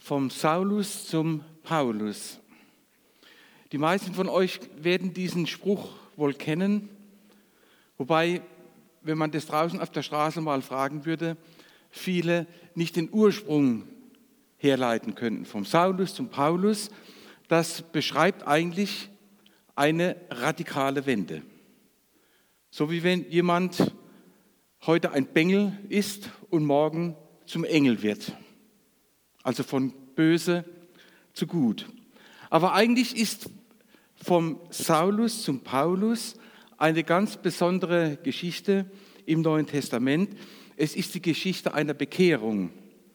Vom Saulus zum Paulus. Die meisten von euch werden diesen Spruch wohl kennen, wobei, wenn man das draußen auf der Straße mal fragen würde, viele nicht den Ursprung herleiten könnten. Vom Saulus zum Paulus, das beschreibt eigentlich eine radikale Wende. So wie wenn jemand heute ein Bengel ist und morgen zum Engel wird. Also von böse zu gut. Aber eigentlich ist vom Saulus zum Paulus eine ganz besondere Geschichte im Neuen Testament. Es ist die Geschichte einer Bekehrung.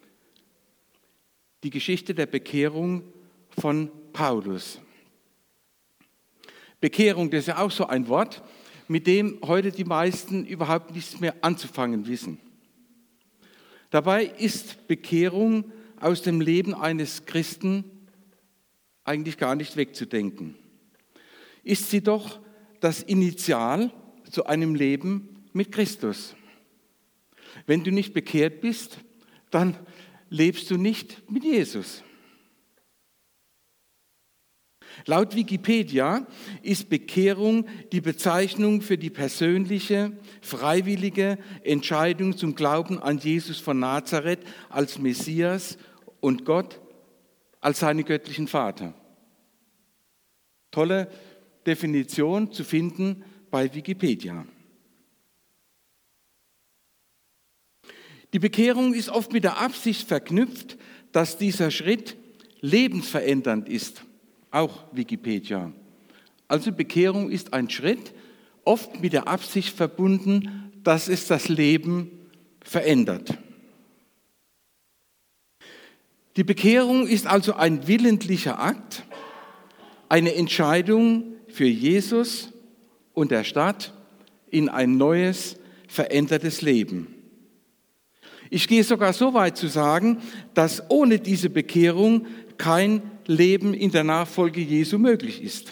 Die Geschichte der Bekehrung von Paulus. Bekehrung, das ist ja auch so ein Wort, mit dem heute die meisten überhaupt nichts mehr anzufangen wissen. Dabei ist Bekehrung aus dem Leben eines Christen eigentlich gar nicht wegzudenken. Ist sie doch das Initial zu einem Leben mit Christus. Wenn du nicht bekehrt bist, dann lebst du nicht mit Jesus. Laut Wikipedia ist Bekehrung die Bezeichnung für die persönliche, freiwillige Entscheidung zum Glauben an Jesus von Nazareth als Messias und Gott als seinen göttlichen Vater. Tolle Definition zu finden bei Wikipedia. Die Bekehrung ist oft mit der Absicht verknüpft, dass dieser Schritt lebensverändernd ist. Auch Wikipedia. Also Bekehrung ist ein Schritt, oft mit der Absicht verbunden, dass es das Leben verändert. Die Bekehrung ist also ein willentlicher Akt, eine Entscheidung für Jesus und der Stadt in ein neues, verändertes Leben. Ich gehe sogar so weit zu sagen, dass ohne diese Bekehrung kein Leben in der Nachfolge Jesu möglich ist.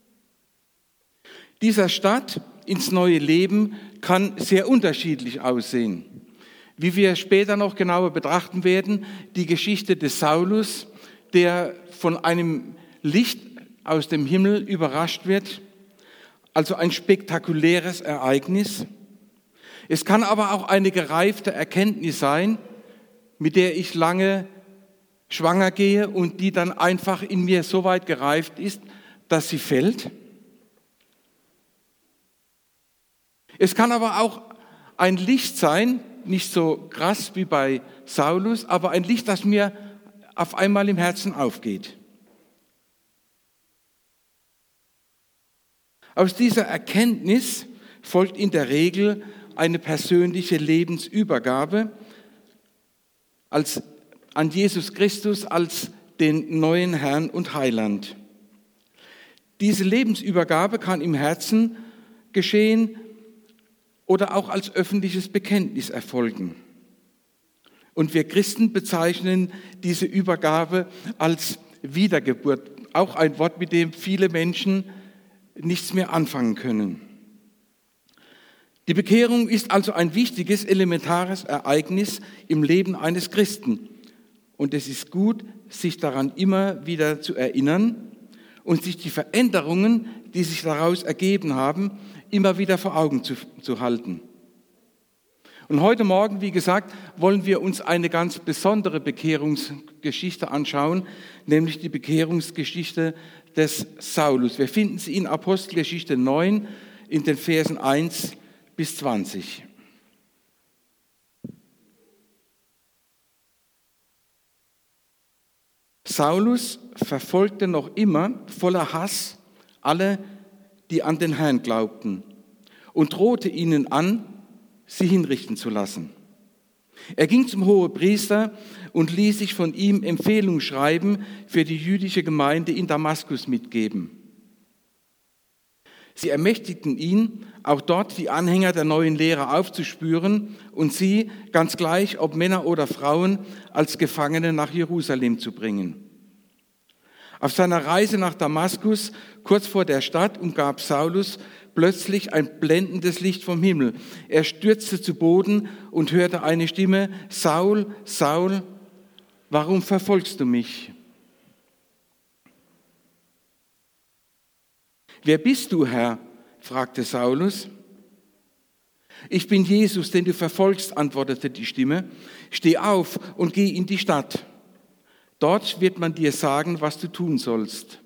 Dieser Start ins neue Leben kann sehr unterschiedlich aussehen. Wie wir später noch genauer betrachten werden, die Geschichte des Saulus, der von einem Licht aus dem Himmel überrascht wird, also ein spektakuläres Ereignis. Es kann aber auch eine gereifte Erkenntnis sein, mit der ich lange schwanger gehe und die dann einfach in mir so weit gereift ist, dass sie fällt. Es kann aber auch ein Licht sein, nicht so krass wie bei Saulus, aber ein Licht, das mir auf einmal im Herzen aufgeht. Aus dieser Erkenntnis folgt in der Regel eine persönliche Lebensübergabe an Jesus Christus als den neuen Herrn und Heiland. Diese Lebensübergabe kann im Herzen geschehen oder auch als öffentliches Bekenntnis erfolgen. Und wir Christen bezeichnen diese Übergabe als Wiedergeburt, auch ein Wort, mit dem viele Menschen nichts mehr anfangen können. Die Bekehrung ist also ein wichtiges, elementares Ereignis im Leben eines Christen. Und es ist gut, sich daran immer wieder zu erinnern und sich die Veränderungen, die sich daraus ergeben haben, immer wieder vor Augen zu halten. Und heute Morgen, wie gesagt, wollen wir uns eine ganz besondere Bekehrungsgeschichte anschauen, nämlich die Bekehrungsgeschichte des Saulus. Wir finden sie in Apostelgeschichte 9 in den Versen 1 bis 20. Saulus verfolgte noch immer voller Hass alle, die an den Herrn glaubten, und drohte ihnen an, sie hinrichten zu lassen. Er ging zum Hohepriester und ließ sich von ihm Empfehlungsschreiben für die jüdische Gemeinde in Damaskus mitgeben. Sie ermächtigten ihn, auch dort die Anhänger der neuen Lehre aufzuspüren und sie, ganz gleich ob Männer oder Frauen, als Gefangene nach Jerusalem zu bringen. Auf seiner Reise nach Damaskus, kurz vor der Stadt, umgab Saulus plötzlich ein blendendes Licht vom Himmel. Er stürzte zu Boden und hörte eine Stimme: Saul, Saul, warum verfolgst du mich? Wer bist du, Herr? Fragte Saulus. Ich bin Jesus, den du verfolgst, antwortete die Stimme. Steh auf und geh in die Stadt. Dort wird man dir sagen, was du tun sollst.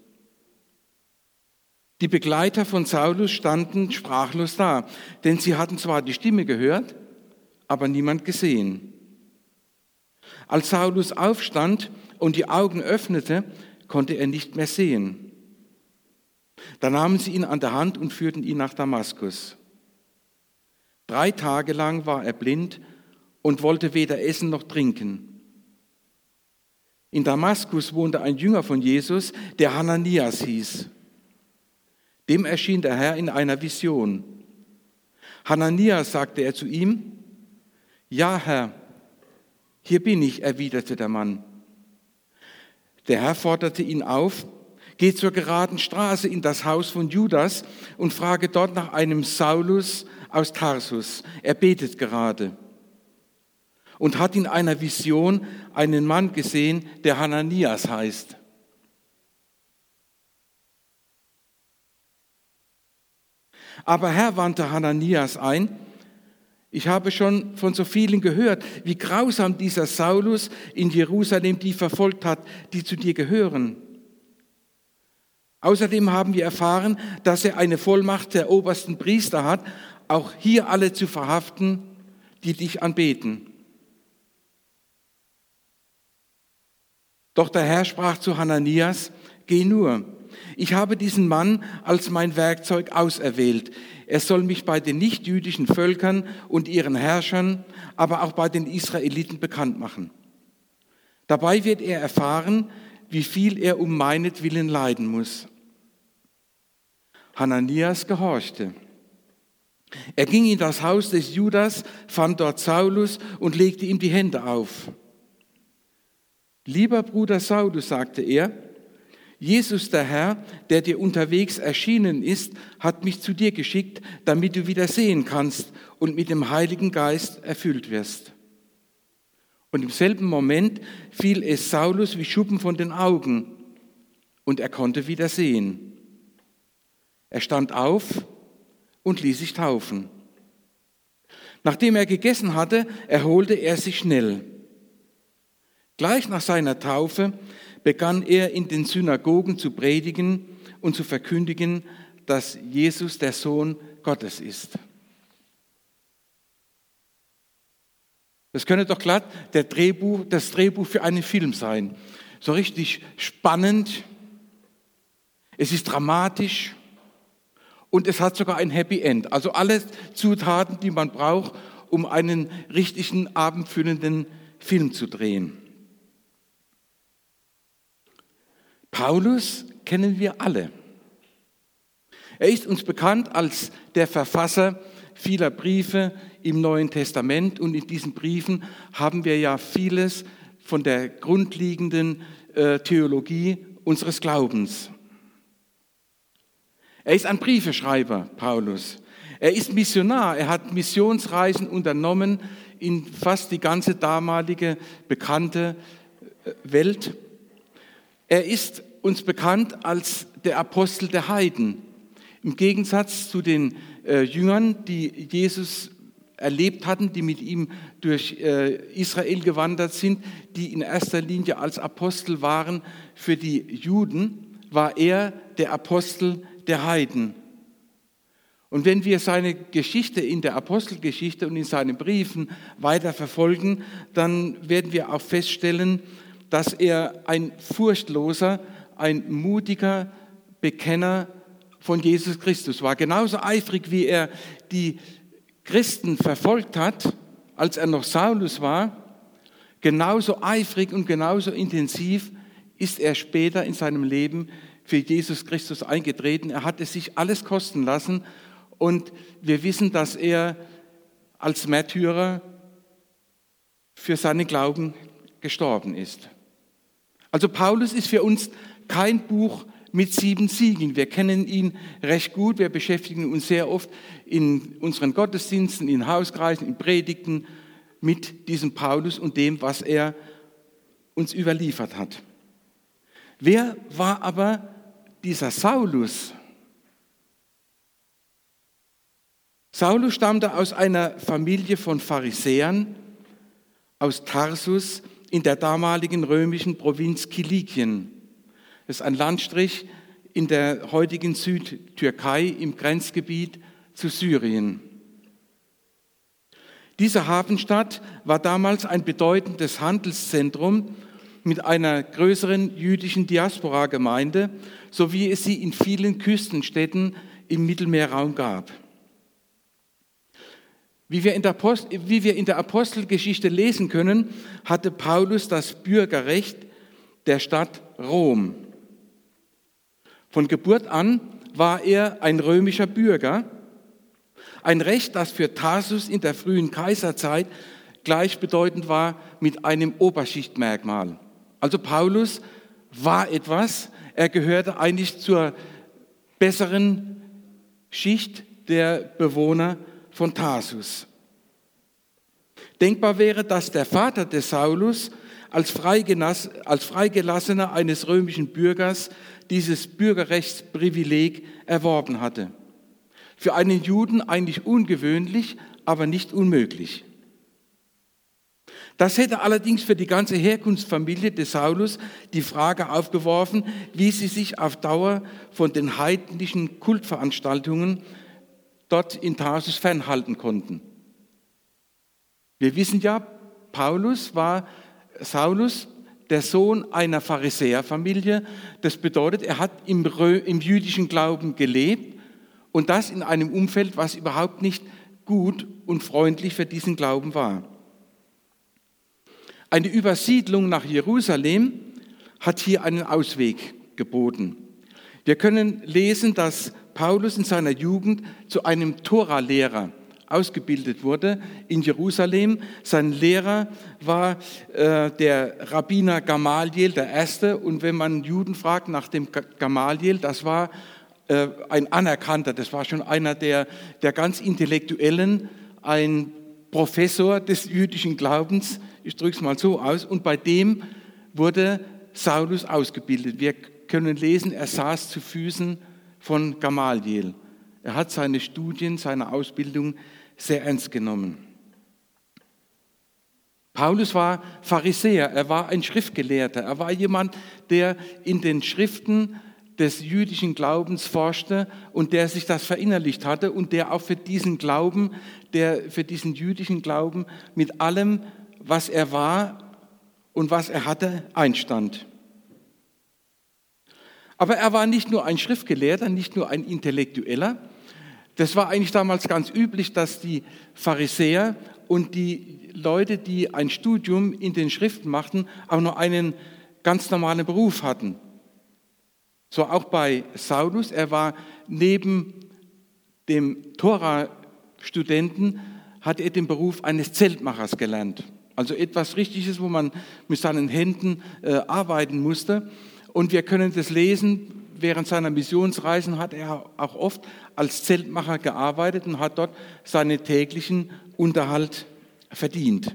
Die Begleiter von Saulus standen sprachlos da, denn sie hatten zwar die Stimme gehört, aber niemand gesehen. Als Saulus aufstand und die Augen öffnete, konnte er nicht mehr sehen. Da nahmen sie ihn an der Hand und führten ihn nach Damaskus. 3 Tage lang war er blind und wollte weder essen noch trinken. In Damaskus wohnte ein Jünger von Jesus, der Hananias hieß. Dem erschien der Herr in einer Vision. Hananias, sagte er zu ihm. Ja, Herr, hier bin ich, erwiderte der Mann. Der Herr forderte ihn auf, geh zur geraden Straße in das Haus von Judas und frage dort nach einem Saulus aus Tarsus. Er betet gerade. Und hat in einer Vision einen Mann gesehen, der Hananias heißt. Aber Herr, wandte Hananias ein, ich habe schon von so vielen gehört, wie grausam dieser Saulus in Jerusalem die verfolgt hat, die zu dir gehören. Außerdem haben wir erfahren, dass er eine Vollmacht der obersten Priester hat, auch hier alle zu verhaften, die dich anbeten. Doch der Herr sprach zu Hananias, geh nur. Ich habe diesen Mann als mein Werkzeug auserwählt. Er soll mich bei den nichtjüdischen Völkern und ihren Herrschern, aber auch bei den Israeliten bekannt machen. Dabei wird er erfahren, wie viel er um meinetwillen leiden muss. Hananias gehorchte. Er ging in das Haus des Judas, fand dort Saulus und legte ihm die Hände auf. Lieber Bruder Saulus, sagte er, Jesus, der Herr, der dir unterwegs erschienen ist, hat mich zu dir geschickt, damit du wieder sehen kannst und mit dem Heiligen Geist erfüllt wirst. Und im selben Moment fiel es Saulus wie Schuppen von den Augen und er konnte wieder sehen. Er stand auf und ließ sich taufen. Nachdem er gegessen hatte, erholte er sich schnell. Gleich nach seiner Taufe begann er in den Synagogen zu predigen und zu verkündigen, dass Jesus der Sohn Gottes ist. Das könnte doch glatt das Drehbuch für einen Film sein. So richtig spannend, es ist dramatisch und es hat sogar ein Happy End. Also alle Zutaten, die man braucht, um einen richtigen abendfüllenden Film zu drehen. Paulus kennen wir alle. Er ist uns bekannt als der Verfasser vieler Briefe im Neuen Testament und in diesen Briefen haben wir ja vieles von der grundlegenden Theologie unseres Glaubens. Er ist ein Briefeschreiber, Paulus. Er ist Missionar, er hat Missionsreisen unternommen in fast die ganze damalige bekannte Welt. Er ist uns bekannt als der Apostel der Heiden. Im Gegensatz zu den Jüngern, die Jesus erlebt hatten, die mit ihm durch Israel gewandert sind, die in erster Linie als Apostel waren für die Juden, war er der Apostel der Heiden. Und wenn wir seine Geschichte in der Apostelgeschichte und in seinen Briefen weiter verfolgen, dann werden wir auch feststellen, dass er ein furchtloser, ein mutiger Bekenner von Jesus Christus war. Genauso eifrig, wie er die Christen verfolgt hat, als er noch Saulus war, genauso eifrig und genauso intensiv ist er später in seinem Leben für Jesus Christus eingetreten. Er hat es sich alles kosten lassen und wir wissen, dass er als Märtyrer für seinen Glauben gestorben ist. Also Paulus ist für uns kein Buch mit 7 Siegeln. Wir kennen ihn recht gut, wir beschäftigen uns sehr oft in unseren Gottesdiensten, in Hauskreisen, in Predigten mit diesem Paulus und dem, was er uns überliefert hat. Wer war aber dieser Saulus? Saulus stammte aus einer Familie von Pharisäern aus Tarsus in der damaligen römischen Provinz Kilikien. Das ist ein Landstrich in der heutigen Südtürkei im Grenzgebiet zu Syrien. Diese Hafenstadt war damals ein bedeutendes Handelszentrum mit einer größeren jüdischen Diaspora-Gemeinde, so wie es sie in vielen Küstenstädten im Mittelmeerraum gab. Wie wir in der Apostelgeschichte lesen können, hatte Paulus das Bürgerrecht der Stadt Rom. Von Geburt an war er ein römischer Bürger, ein Recht, das für Tarsus in der frühen Kaiserzeit gleichbedeutend war mit einem Oberschichtmerkmal. Also Paulus war etwas, er gehörte eigentlich zur besseren Schicht der Bewohner von Tarsus. Denkbar wäre, dass der Vater des Saulus als Freigelassener eines römischen Bürgers dieses Bürgerrechtsprivileg erworben hatte. Für einen Juden eigentlich ungewöhnlich, aber nicht unmöglich. Das hätte allerdings für die ganze Herkunftsfamilie des Saulus die Frage aufgeworfen, wie sie sich auf Dauer von den heidnischen Kultveranstaltungen dort in Tarsus fernhalten konnten. Wir wissen ja, Saulus, der Sohn einer Pharisäerfamilie. Das bedeutet, er hat im jüdischen Glauben gelebt und das in einem Umfeld, was überhaupt nicht gut und freundlich für diesen Glauben war. Eine Übersiedlung nach Jerusalem hat hier einen Ausweg geboten. Wir können lesen, dass Paulus in seiner Jugend zu einem Tora-Lehrer ausgebildet wurde in Jerusalem. Sein Lehrer war der Rabbiner Gamaliel, der Erste. Und wenn man Juden fragt nach dem Gamaliel, das war ein Anerkannter, das war schon einer der ganz Intellektuellen, ein Professor des jüdischen Glaubens, ich drücke es mal so aus, und bei dem wurde Saulus ausgebildet. Wir können lesen, er saß zu Füßen von Gamaliel. Er hat seine Studien, seine Ausbildung sehr ernst genommen. Paulus war Pharisäer, er war ein Schriftgelehrter, er war jemand, der in den Schriften des jüdischen Glaubens forschte und der sich das verinnerlicht hatte und der auch für diesen Glauben, für diesen jüdischen Glauben mit allem, was er war und was er hatte, einstand. Aber er war nicht nur ein Schriftgelehrter, nicht nur ein Intellektueller. Das war eigentlich damals ganz üblich, dass die Pharisäer und die Leute, die ein Studium in den Schriften machten, auch noch einen ganz normalen Beruf hatten. So auch bei Saulus, er war neben dem Tora-Studenten, hat er den Beruf eines Zeltmachers gelernt. Also etwas Richtiges, wo man mit seinen Händen arbeiten musste. Und wir können das lesen, während seiner Missionsreisen hat er auch oft als Zeltmacher gearbeitet und hat dort seinen täglichen Unterhalt verdient.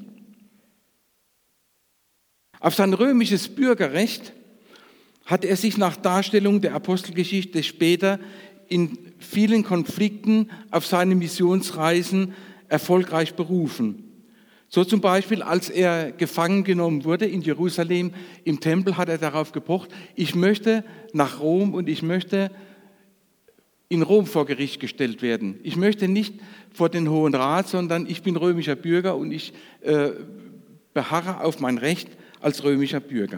Auf sein römisches Bürgerrecht hat er sich nach Darstellung der Apostelgeschichte später in vielen Konflikten auf seine Missionsreisen erfolgreich berufen. So zum Beispiel, als er gefangen genommen wurde in Jerusalem im Tempel, hat er darauf gepocht, ich möchte nach Rom und ich möchte in Rom vor Gericht gestellt werden. Ich möchte nicht vor den Hohen Rat, sondern ich bin römischer Bürger und ich beharre auf mein Recht als römischer Bürger.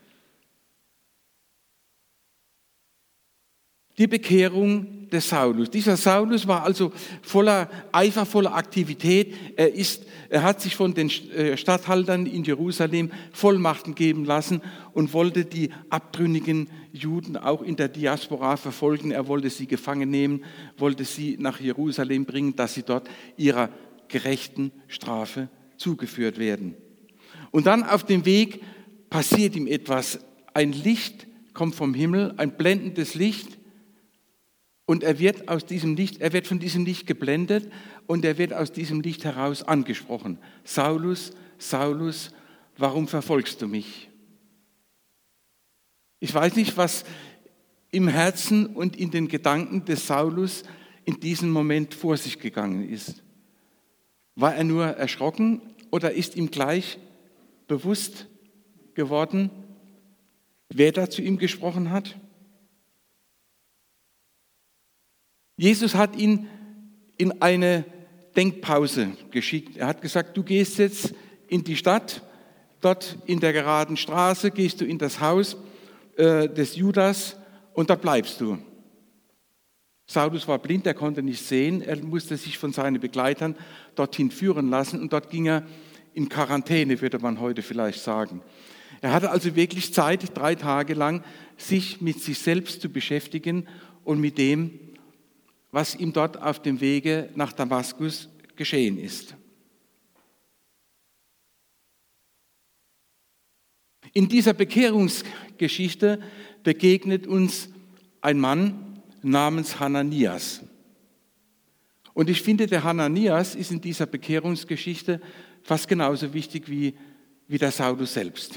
Die Bekehrung des Saulus. Dieser Saulus war also voller Eifer, voller Aktivität. Er hat sich von den Statthaltern in Jerusalem Vollmachten geben lassen und wollte die abtrünnigen Juden auch in der Diaspora verfolgen. Er wollte sie gefangen nehmen, wollte sie nach Jerusalem bringen, dass sie dort ihrer gerechten Strafe zugeführt werden. Und dann auf dem Weg passiert ihm etwas. Ein Licht kommt vom Himmel, ein blendendes Licht. Und er wird von diesem Licht geblendet und er wird aus diesem Licht heraus angesprochen. Saulus, Saulus, warum verfolgst du mich? Ich weiß nicht, was im Herzen und in den Gedanken des Saulus in diesem Moment vor sich gegangen ist. War er nur erschrocken oder ist ihm gleich bewusst geworden, wer da zu ihm gesprochen hat? Jesus hat ihn in eine Denkpause geschickt. Er hat gesagt, du gehst jetzt in die Stadt, dort in der geraden Straße gehst du in das Haus des Judas und dort bleibst du. Saulus war blind, er konnte nicht sehen, er musste sich von seinen Begleitern dorthin führen lassen und dort ging er in Quarantäne, würde man heute vielleicht sagen. Er hatte also wirklich Zeit, 3 Tage lang, sich mit sich selbst zu beschäftigen und mit dem, was ihm dort auf dem Wege nach Damaskus geschehen ist. In dieser Bekehrungsgeschichte begegnet uns ein Mann namens Hananias. Und ich finde, der Hananias ist in dieser Bekehrungsgeschichte fast genauso wichtig wie der Saulus selbst.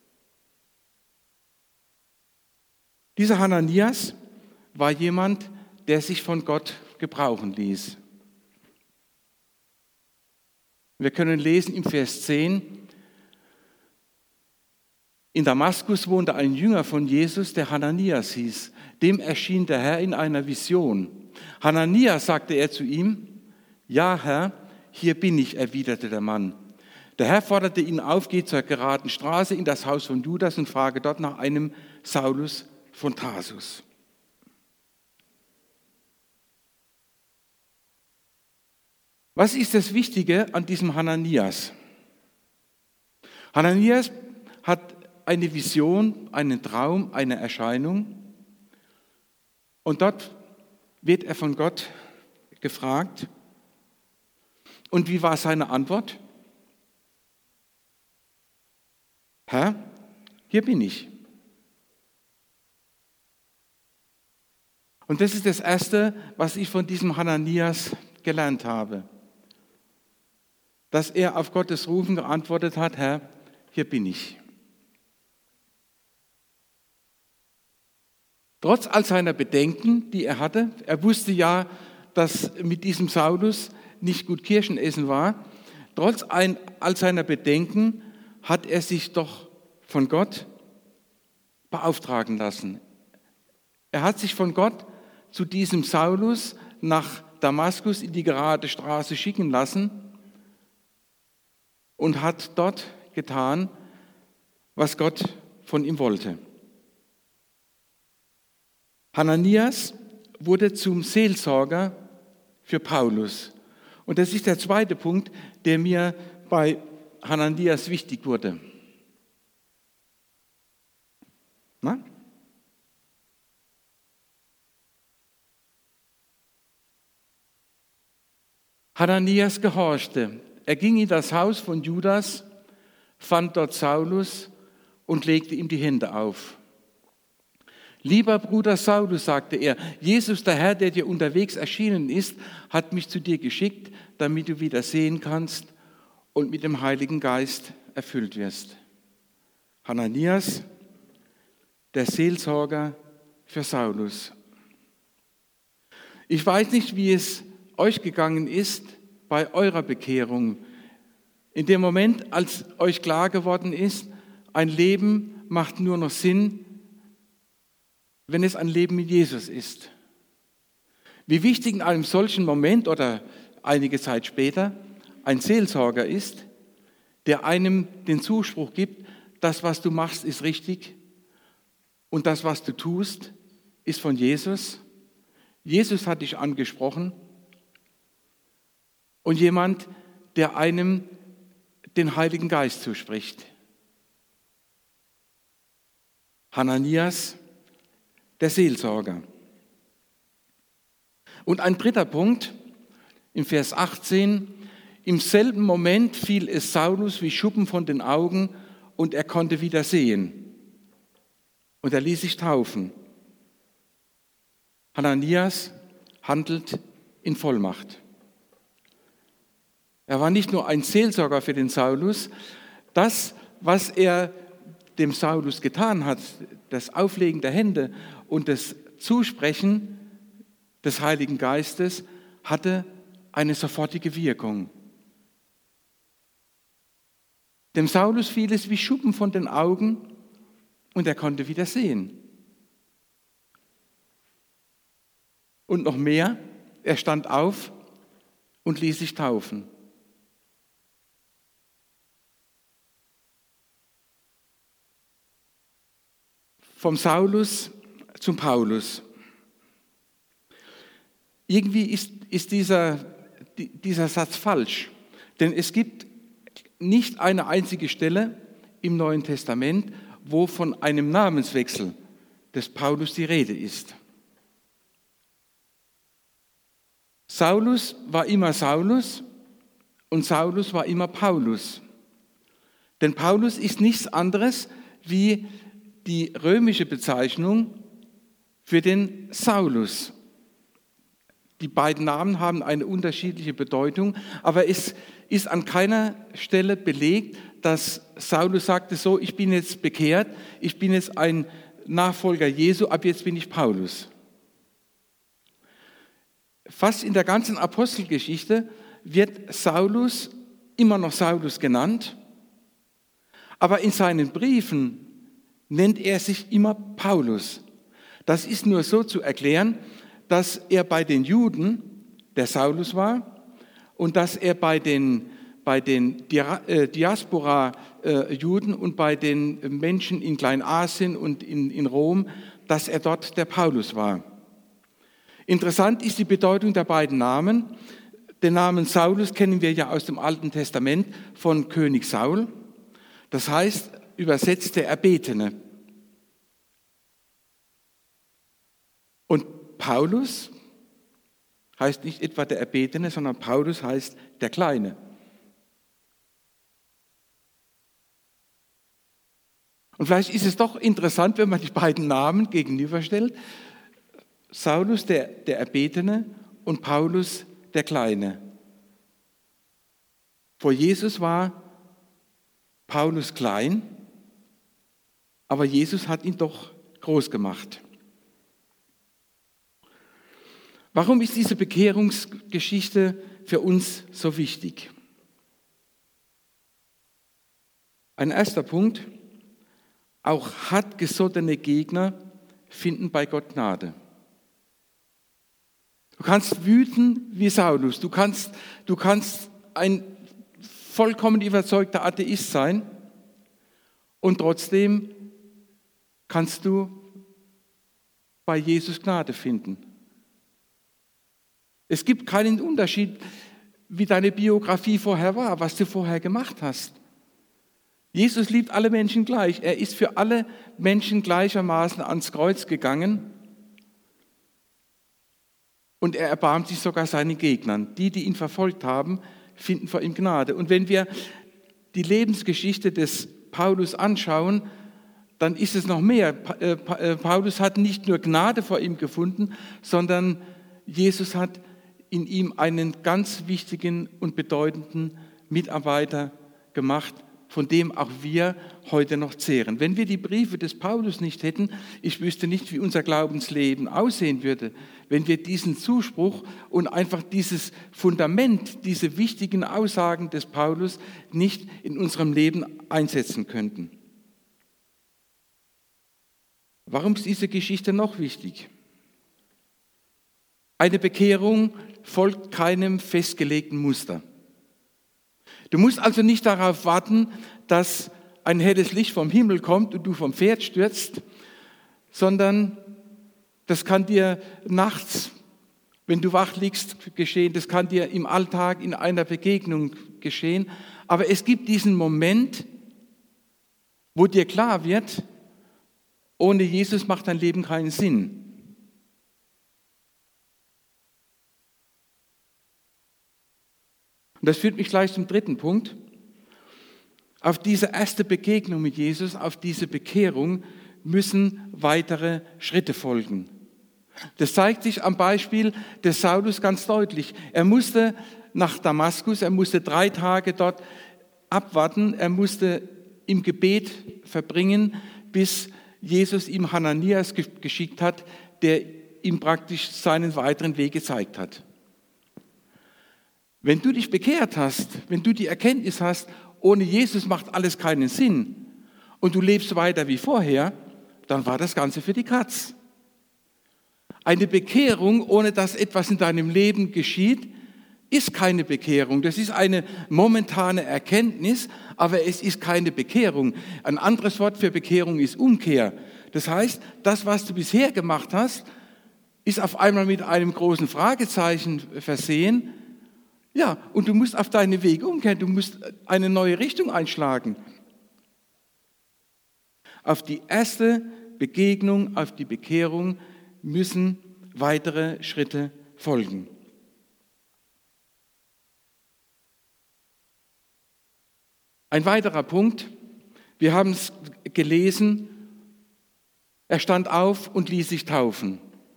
Dieser Hananias war jemand, der sich von Gott gebrauchen ließ. Wir können lesen im Vers 10, in Damaskus wohnte ein Jünger von Jesus, der Hananias hieß. Dem erschien der Herr in einer Vision. Hananias, sagte er zu ihm, ja Herr, hier bin ich, erwiderte der Mann. Der Herr forderte ihn auf, geh zur geraden Straße in das Haus von Judas und frage dort nach einem Saulus von Tarsus. Was ist das Wichtige an diesem Hananias? Hananias hat eine Vision, einen Traum, eine Erscheinung. Und dort wird er von Gott gefragt. Und wie war seine Antwort? Herr, hier bin ich. Und das ist das Erste, was ich von diesem Hananias gelernt habe. Dass er auf Gottes Rufen geantwortet hat, Herr, hier bin ich. Trotz all seiner Bedenken, die er hatte, er wusste ja, dass mit diesem Saulus nicht gut Kirschen essen war, trotz all seiner Bedenken hat er sich doch von Gott beauftragen lassen. Er hat sich von Gott zu diesem Saulus nach Damaskus in die gerade Straße schicken lassen und hat dort getan, was Gott von ihm wollte. Hananias wurde zum Seelsorger für Paulus. Und das ist der zweite Punkt, der mir bei Hananias wichtig wurde. Na? Hananias gehorchte. Er ging in das Haus von Judas, fand dort Saulus und legte ihm die Hände auf. Lieber Bruder Saulus, sagte er, Jesus, der Herr, der dir unterwegs erschienen ist, hat mich zu dir geschickt, damit du wieder sehen kannst und mit dem Heiligen Geist erfüllt wirst. Hananias, der Seelsorger für Saulus. Ich weiß nicht, wie es euch gegangen ist bei eurer Bekehrung. In dem Moment, als euch klar geworden ist, ein Leben macht nur noch Sinn, wenn es ein Leben mit Jesus ist. Wie wichtig in einem solchen Moment oder einige Zeit später ein Seelsorger ist, der einem den Zuspruch gibt, das, was du machst, ist richtig und das, was du tust, ist von Jesus. Jesus hat dich angesprochen und jemand, der einem den Heiligen Geist zuspricht. Hananias, der Seelsorger. Und ein dritter Punkt, im Vers 18, im selben Moment fiel es Saulus wie Schuppen von den Augen und er konnte wieder sehen. Und er ließ sich taufen. Hananias handelt in Vollmacht. Er war nicht nur ein Seelsorger für den Saulus, das, was er dem Saulus getan hat, das Auflegen der Hände und das Zusprechen des Heiligen Geistes, hatte eine sofortige Wirkung. Dem Saulus fiel es wie Schuppen von den Augen und er konnte wieder sehen. Und noch mehr, er stand auf und ließ sich taufen. Vom Saulus zum Paulus. Irgendwie ist dieser Satz falsch, denn es gibt nicht eine einzige Stelle im Neuen Testament, wo von einem Namenswechsel des Paulus die Rede ist. Saulus war immer Saulus und Saulus war immer Paulus. Denn Paulus ist nichts anderes wie die römische Bezeichnung für den Saulus. Die beiden Namen haben eine unterschiedliche Bedeutung, aber es ist an keiner Stelle belegt, dass Saulus sagte so, ich bin jetzt bekehrt, ich bin jetzt ein Nachfolger Jesu, ab jetzt bin ich Paulus. Fast in der ganzen Apostelgeschichte wird Saulus immer noch Saulus genannt, aber in seinen Briefen nennt er sich immer Paulus. Das ist nur so zu erklären, dass er bei den Juden der Saulus war und dass er bei den Diaspora-Juden und bei den Menschen in Kleinasien und in Rom, dass er dort der Paulus war. Interessant ist die Bedeutung der beiden Namen. Den Namen Saulus kennen wir ja aus dem Alten Testament von König Saul. Das heißt, übersetzt der Erbetene. Und Paulus heißt nicht etwa der Erbetene, sondern Paulus heißt der Kleine. Und vielleicht ist es doch interessant, wenn man die beiden Namen gegenüberstellt. Saulus, der Erbetene, und Paulus, der Kleine. Vor Jesus war Paulus klein, aber Jesus hat ihn doch groß gemacht. Warum ist diese Bekehrungsgeschichte für uns so wichtig? Ein erster Punkt: Auch hartgesottene Gegner finden bei Gott Gnade. Du kannst wüten wie Saulus, du kannst ein vollkommen überzeugter Atheist sein und trotzdem kannst du bei Jesus Gnade finden. Es gibt keinen Unterschied, wie deine Biografie vorher war, was du vorher gemacht hast. Jesus liebt alle Menschen gleich. Er ist für alle Menschen gleichermaßen ans Kreuz gegangen und er erbarmt sich sogar seinen Gegnern. Die ihn verfolgt haben, finden vor ihm Gnade. Und wenn wir die Lebensgeschichte des Paulus anschauen, dann ist es noch mehr. Paulus hat nicht nur Gnade vor ihm gefunden, sondern Jesus hat in ihm einen ganz wichtigen und bedeutenden Mitarbeiter gemacht, von dem auch wir heute noch zehren. Wenn wir die Briefe des Paulus nicht hätten, ich wüsste nicht, wie unser Glaubensleben aussehen würde, wenn wir diesen Zuspruch und einfach dieses Fundament, diese wichtigen Aussagen des Paulus nicht in unserem Leben einsetzen könnten. Warum ist diese Geschichte noch wichtig? Eine Bekehrung folgt keinem festgelegten Muster. Du musst also nicht darauf warten, dass ein helles Licht vom Himmel kommt und du vom Pferd stürzt, sondern das kann dir nachts, wenn du wach liegst, geschehen. Das kann dir im Alltag in einer Begegnung geschehen. Aber es gibt diesen Moment, wo dir klar wird, ohne Jesus macht dein Leben keinen Sinn. Und das führt mich gleich zum dritten Punkt. Auf diese erste Begegnung mit Jesus, auf diese Bekehrung müssen weitere Schritte folgen. Das zeigt sich am Beispiel des Saulus ganz deutlich. Er musste nach Damaskus, er musste 3 Tage dort abwarten, er musste im Gebet verbringen, bis Jesus ihm Hananias geschickt hat, der ihm praktisch seinen weiteren Weg gezeigt hat. Wenn du dich bekehrt hast, wenn du die Erkenntnis hast, ohne Jesus macht alles keinen Sinn und du lebst weiter wie vorher, dann war das Ganze für die Katz. Eine Bekehrung, ohne dass etwas in deinem Leben geschieht, ist keine Bekehrung. Das ist eine momentane Erkenntnis, aber es ist keine Bekehrung. Ein anderes Wort für Bekehrung ist Umkehr. Das heißt, das, was du bisher gemacht hast, ist auf einmal mit einem großen Fragezeichen versehen. Ja, und du musst auf deine Wege umkehren, du musst eine neue Richtung einschlagen. Auf die erste Begegnung, auf die Bekehrung müssen weitere Schritte folgen. Ein weiterer Punkt, wir haben es gelesen, er stand auf und ließ sich taufen.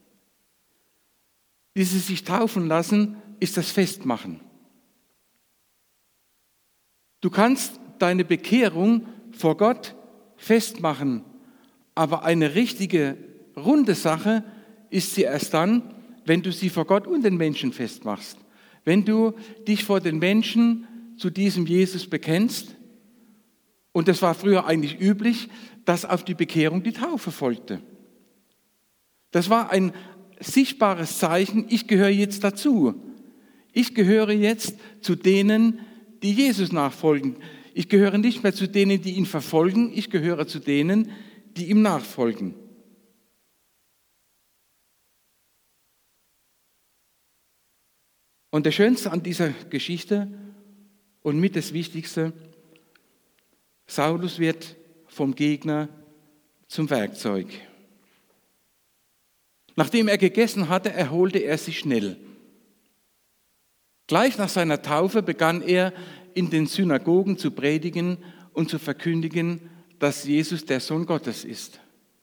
Dieses sich taufen lassen ist das Festmachen. Du kannst deine Bekehrung vor Gott festmachen, aber eine richtige, runde Sache ist sie erst dann, wenn du sie vor Gott und den Menschen festmachst. Wenn du dich vor den Menschen zu diesem Jesus bekennst, und das war früher eigentlich üblich, dass auf die Bekehrung die Taufe folgte. Das war ein sichtbares Zeichen, ich gehöre jetzt dazu. Ich gehöre jetzt zu denen, die Jesus nachfolgen. Ich gehöre nicht mehr zu denen, die ihn verfolgen, ich gehöre zu denen, die ihm nachfolgen. Und das Schönste an dieser Geschichte und mit das Wichtigste, Saulus wird vom Gegner zum Werkzeug. Nachdem er gegessen hatte, erholte er sich schnell. Gleich nach seiner Taufe begann er, in den Synagogen zu predigen und zu verkündigen, dass Jesus der Sohn Gottes ist.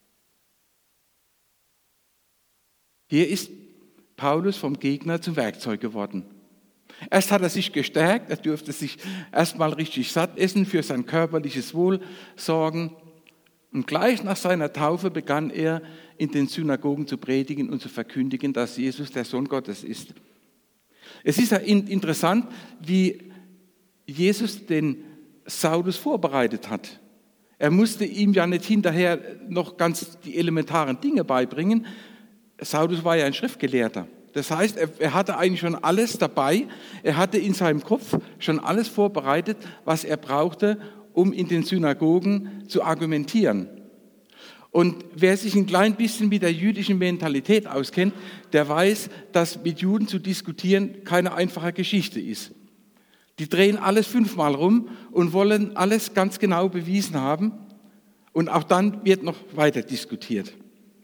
Hier ist Paulus vom Gegner zum Werkzeug geworden. Erst hat er sich gestärkt, er durfte sich erstmal richtig satt essen, für sein körperliches Wohl sorgen. Und gleich nach seiner Taufe begann er, in den Synagogen zu predigen und zu verkündigen, dass Jesus der Sohn Gottes ist. Es ist ja interessant, wie Jesus den Saulus vorbereitet hat. Er musste ihm ja nicht hinterher noch ganz die elementaren Dinge beibringen. Saulus war ja ein Schriftgelehrter. Das heißt, er hatte eigentlich schon alles dabei. Er hatte in seinem Kopf schon alles vorbereitet, was er brauchte, um in den Synagogen zu argumentieren. Und wer sich ein klein bisschen mit der jüdischen Mentalität auskennt, der weiß, dass mit Juden zu diskutieren keine einfache Geschichte ist. Die drehen alles 5-mal rum und wollen alles ganz genau bewiesen haben. Und auch dann wird noch weiter diskutiert.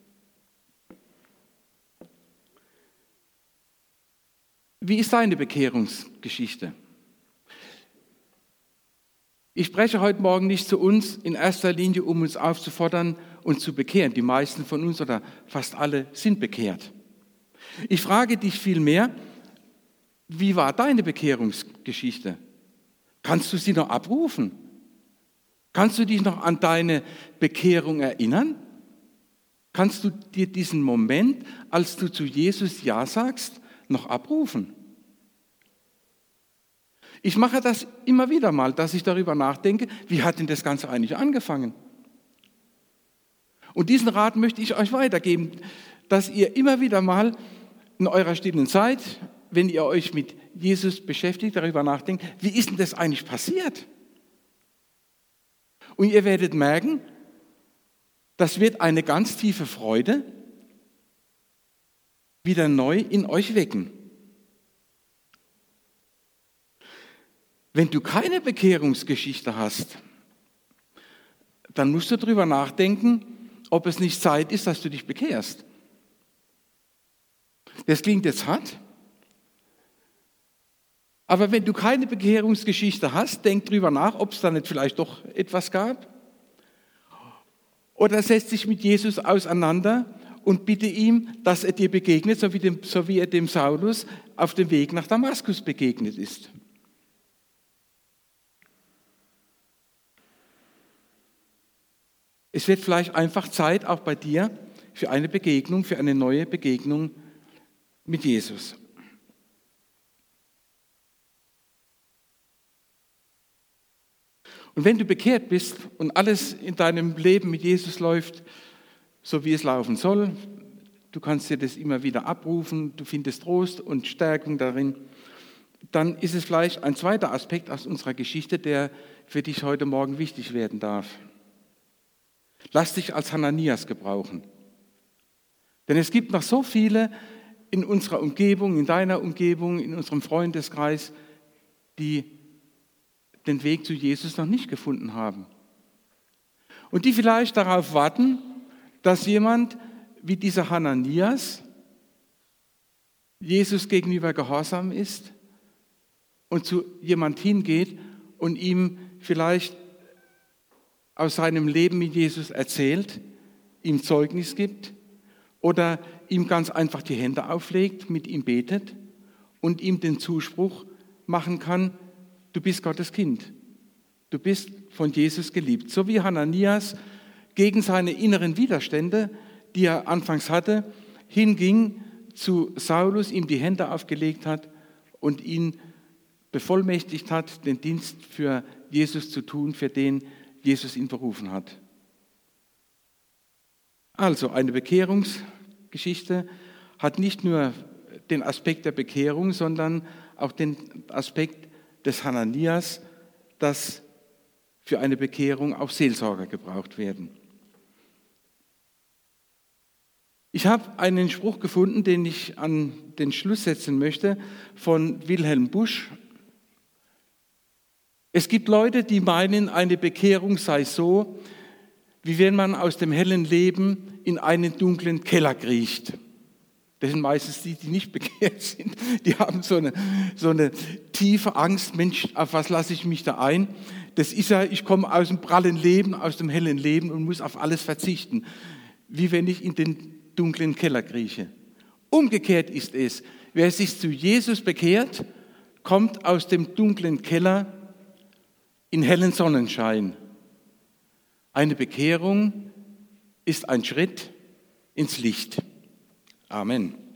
Wie ist deine Bekehrungsgeschichte? Ich spreche heute Morgen nicht zu uns in erster Linie, um uns aufzufordern, uns zu bekehren. Die meisten von uns oder fast alle sind bekehrt. Ich frage dich vielmehr, wie war deine Bekehrungsgeschichte? Kannst du sie noch abrufen? Kannst du dich noch an deine Bekehrung erinnern? Kannst du dir diesen Moment, als du zu Jesus Ja sagst, noch abrufen? Ich mache das immer wieder mal, dass ich darüber nachdenke, wie hat denn das Ganze eigentlich angefangen? Und diesen Rat möchte ich euch weitergeben, dass ihr immer wieder mal in eurer stillen Zeit, wenn ihr euch mit Jesus beschäftigt, darüber nachdenkt, wie ist denn das eigentlich passiert? Und ihr werdet merken, das wird eine ganz tiefe Freude wieder neu in euch wecken. Wenn du keine Bekehrungsgeschichte hast, dann musst du darüber nachdenken, ob es nicht Zeit ist, dass du dich bekehrst. Das klingt jetzt hart, aber wenn du keine Bekehrungsgeschichte hast, denk darüber nach, ob es da nicht vielleicht doch etwas gab. Oder setz dich mit Jesus auseinander und bitte ihm, dass er dir begegnet, so wie er dem Saulus auf dem Weg nach Damaskus begegnet ist. Es wird vielleicht einfach Zeit auch bei dir für eine Begegnung, für eine neue Begegnung mit Jesus. Und wenn du bekehrt bist und alles in deinem Leben mit Jesus läuft, so wie es laufen soll, du kannst dir das immer wieder abrufen, du findest Trost und Stärkung darin, dann ist es vielleicht ein zweiter Aspekt aus unserer Geschichte, der für dich heute Morgen wichtig werden darf. Lass dich als Hananias gebrauchen. Denn es gibt noch so viele in unserer Umgebung, in deiner Umgebung, in unserem Freundeskreis, die den Weg zu Jesus noch nicht gefunden haben. Und die vielleicht darauf warten, dass jemand wie dieser Hananias Jesus gegenüber gehorsam ist und zu jemand hingeht und ihm vielleicht aus seinem Leben mit Jesus erzählt, ihm Zeugnis gibt oder ihm ganz einfach die Hände auflegt, mit ihm betet und ihm den Zuspruch machen kann, du bist Gottes Kind, du bist von Jesus geliebt. So wie Hananias gegen seine inneren Widerstände, die er anfangs hatte, hinging zu Saulus, ihm die Hände aufgelegt hat und ihn bevollmächtigt hat, den Dienst für Jesus zu tun, für den Jesus ihn berufen hat. Also eine Bekehrungsgeschichte hat nicht nur den Aspekt der Bekehrung, sondern auch den Aspekt des Hananias, dass für eine Bekehrung auch Seelsorger gebraucht werden. Ich habe einen Spruch gefunden, den ich an den Schluss setzen möchte, von Wilhelm Busch. Es gibt Leute, die meinen, eine Bekehrung sei so, wie wenn man aus dem hellen Leben in einen dunklen Keller kriecht. Das sind meistens die, die nicht bekehrt sind. Die haben so eine tiefe Angst, Mensch, auf was lasse ich mich da ein? Das ist ja, ich komme aus dem prallen Leben, aus dem hellen Leben und muss auf alles verzichten. Wie wenn ich in den dunklen Keller krieche. Umgekehrt ist es, wer sich zu Jesus bekehrt, kommt aus dem dunklen Keller in hellen Sonnenschein. Eine Bekehrung ist ein Schritt ins Licht. Amen.